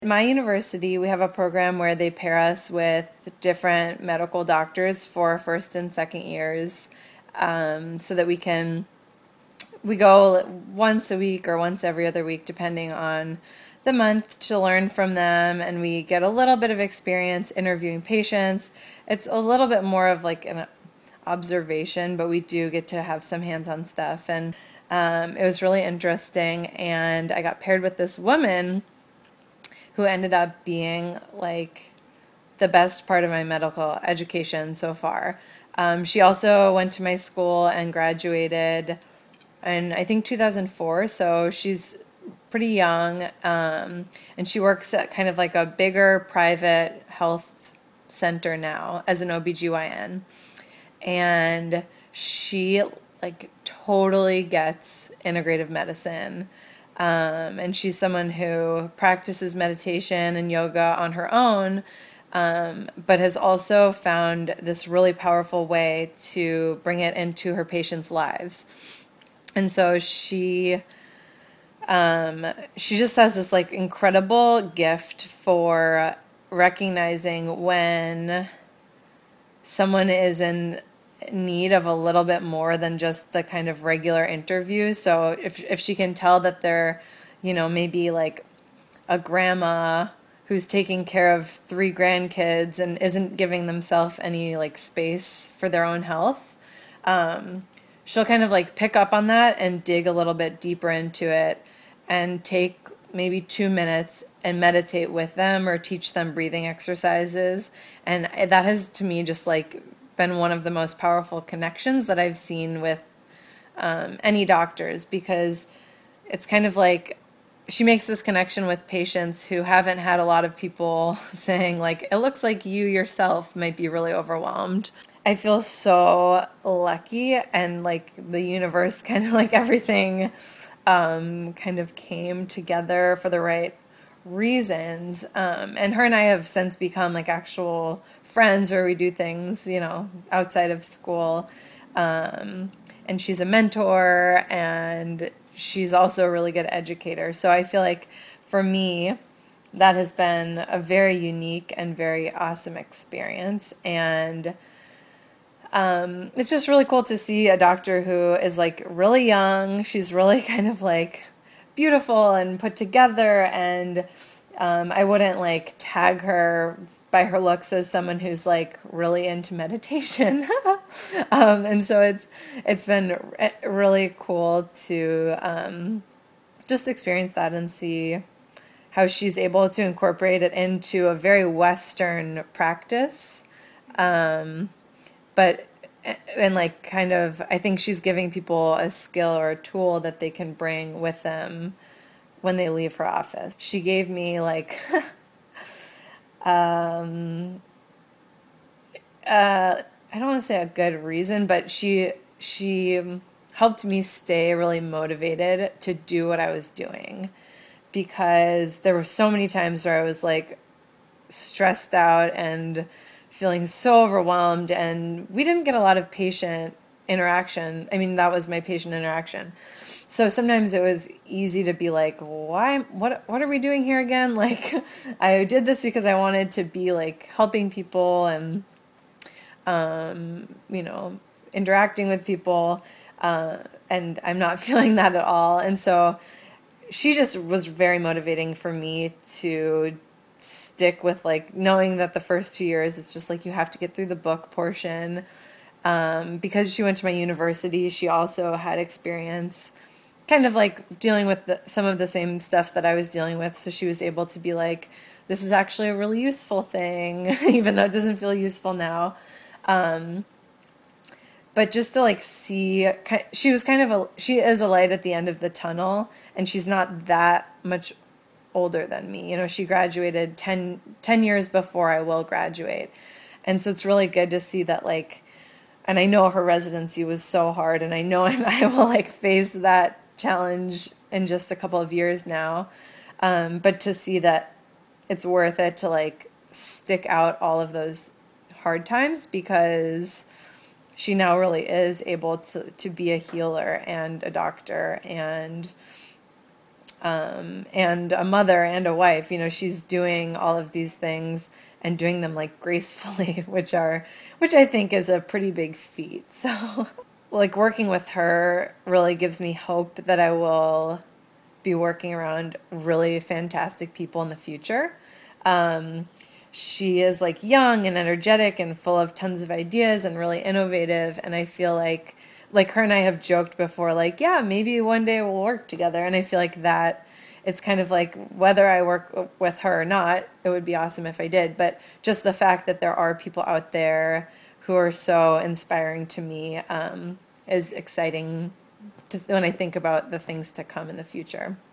My university, we have a program where they pair us with different medical doctors for first and second years, so that we go once a week or once every other week, depending on the month, to learn from them, and we get a little bit of experience interviewing patients. It's a little bit more of like an observation, but we do get to have some hands-on stuff, and it was really interesting. And I got paired with this woman who ended up being like the best part of my medical education so far. She also went to my school and graduated in, I think, 2004, so she's pretty young, and she works at kind of like a bigger private health center now as an OBGYN. And she like totally gets integrative medicine. And she's someone who practices meditation and yoga on her own, but has also found this really powerful way to bring it into her patients' lives. And so she just has this like incredible gift for recognizing when someone is in need of a little bit more than just the kind of regular interview. So if she can tell that they're, maybe like a grandma who's taking care of 3 grandkids and isn't giving themselves any like space for their own health, she'll kind of like pick up on that and dig a little bit deeper into it and take maybe 2 minutes and meditate with them or teach them breathing exercises. And that has, to me, just like been one of the most powerful connections that I've seen with any doctors, because it's kind of like she makes this connection with patients who haven't had a lot of people saying like, it looks like you yourself might be really overwhelmed. I feel so lucky, and like the universe, kind of like everything kind of came together for the right reasons. And her and I have since become like actual friends, where we do things, outside of school. And she's a mentor, and she's also a really good educator. So I feel like for me, that has been a very unique and very awesome experience. And it's just really cool to see a doctor who is like really young. She's really kind of like beautiful and put together, and I wouldn't like tag her by her looks as someone who's like really into meditation. And so it's been really cool to just experience that and see how she's able to incorporate it into a very Western practice. But and like kind of, I think she's giving people a skill or a tool that they can bring with them when they leave her office. She gave me like I don't want to say a good reason, but she helped me stay really motivated to do what I was doing, because there were so many times where I was like stressed out and feeling so overwhelmed, and we didn't get a lot of patient interaction. I mean, that was my patient interaction. So sometimes it was easy to be like, why, what are we doing here again? Like, I did this because I wanted to be like helping people and, interacting with people. And I'm not feeling that at all. And so she just was very motivating for me to stick with like knowing that the first 2 years, it's just like you have to get through the book portion. Because she went to my university, she also had experience kind of like dealing with some of the same stuff that I was dealing with. So she was able to be like, this is actually a really useful thing, even though it doesn't feel useful now. But just to like see, she is a light at the end of the tunnel, and she's not that much older than me. She graduated 10 years before I will graduate. And so it's really good to see that, like, and I know her residency was so hard, and I know I will like face that challenge in just a couple of years now. But to see that it's worth it to like stick out all of those hard times, because she now really is able to be a healer and a doctor, and and a mother and a wife. You know, she's doing all of these things and doing them like gracefully, which I think is a pretty big feat. So, like working with her really gives me hope that I will be working around really fantastic people in the future. She is like young and energetic and full of tons of ideas and really innovative. And I feel like her and I have joked before, like, yeah, maybe one day we'll work together. And I feel like that it's kind of like whether I work with her or not, it would be awesome if I did. But just the fact that there are people out there who are so inspiring to me is exciting when I think about the things to come in the future.